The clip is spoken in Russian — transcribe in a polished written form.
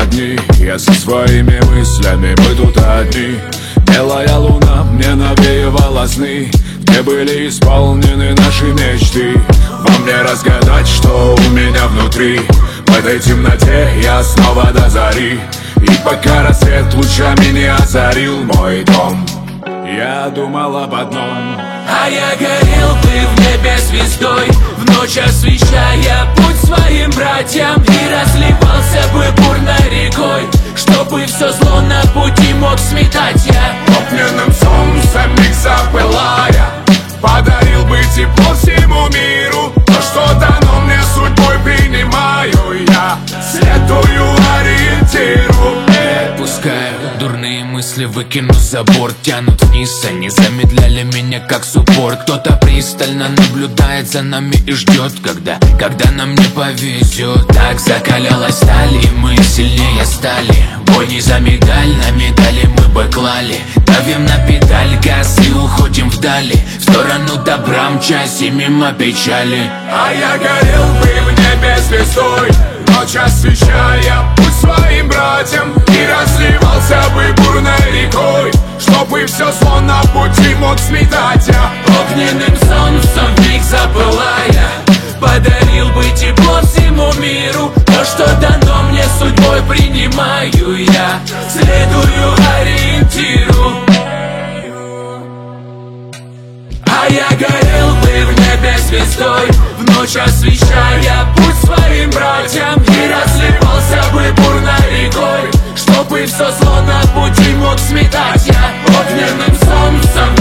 дни, я со своими мыслями, мы тут одни. Белая луна мне навеивала сны, где были исполнены наши мечты. Вам мне разгадать, что у меня внутри. В этой темноте я снова до зари. И пока рассвет лучами не озарил мой дом, я думал об одном. А я горел бы в небе звездой, в ночь освещая путь своим братьям. И разливался бы бурной рекой, чтобы все зло на пути мог сметать я. Огненным солнцем миг запылая, подарил бы тепло всему миру. То, что дано мне судьбой, принимаю я, следую ориентиру. Отпускаю дурные мысли, выкину за борт. Тянут вниз, они замедляли меня как суппорт. Кто-то пристально наблюдает за нами и ждет, когда нам не повезет. Так закалялась сталь, и мы сильнее стали. Бой не за медаль, на медали мы бы клали. Давим на педаль, газ и уходим вдали, в сторону добра мчась и мимо печали. А я горел бы в небе звездой, ночь освещая путь своим братьям. И разливался бы бурной рекой, чтобы все зло на пути мог сметать я. Огненным солнцем вмиг запылая, подарил бы тепло всему миру. То, что дано мне судьбой, принимаю я, следую ориентиру. А я горел бы в небе звездой, в ночь освещая путь своим братьям. И разливался бы бурной рекой, чтобы все зло на пути мог сметать я. Огненным солнцем